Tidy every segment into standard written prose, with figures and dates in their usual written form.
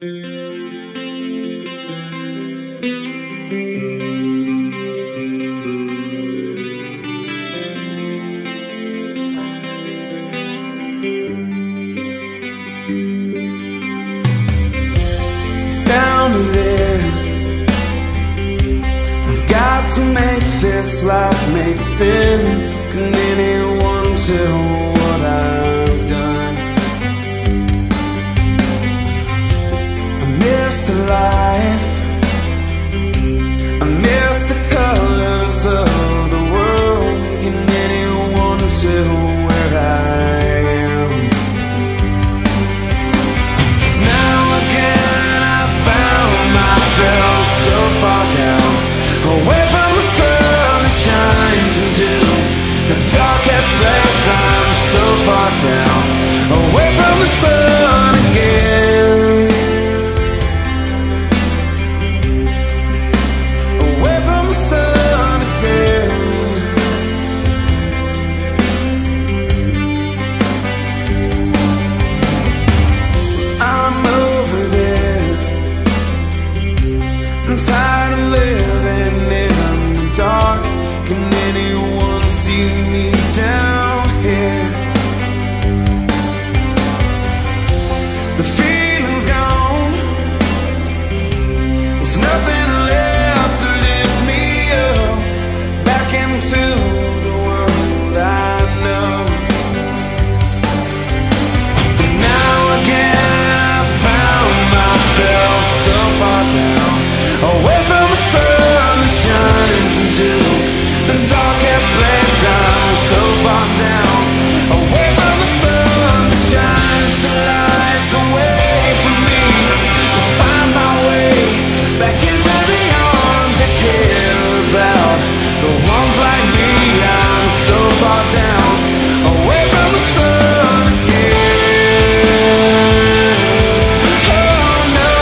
It's down to this. I've got to make this life make sense. Can anyone tell what I've done? I missed the life, I missed the colors of the world. Can anyone tell where I am? 'Cause now again I found myself so far down, away from the sun that shines into the darkest place. I'm so far down, away from the sun again, away from the sun again. I'm over this, I'm tired of living in the dark. Can anyone see me down here? The feeling's gone, there's nothing left to lift me up back into the world I know. Now again I found myself so far down, away from the sun that shines into the darkest place. I'm so far down, away from the sun that shines to light the way for me to find my way back into the arms that care about the ones like me. I'm so far down, away from the sun again. Oh no,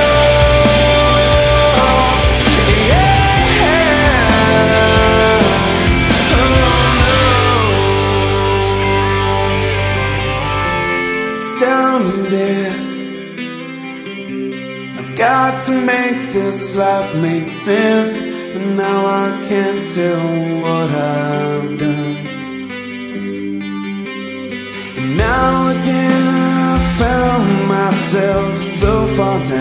yeah, oh no. It's down to this. I've got to make this life make sense, but now I can't tell what I've done. And now again I found myself so far down,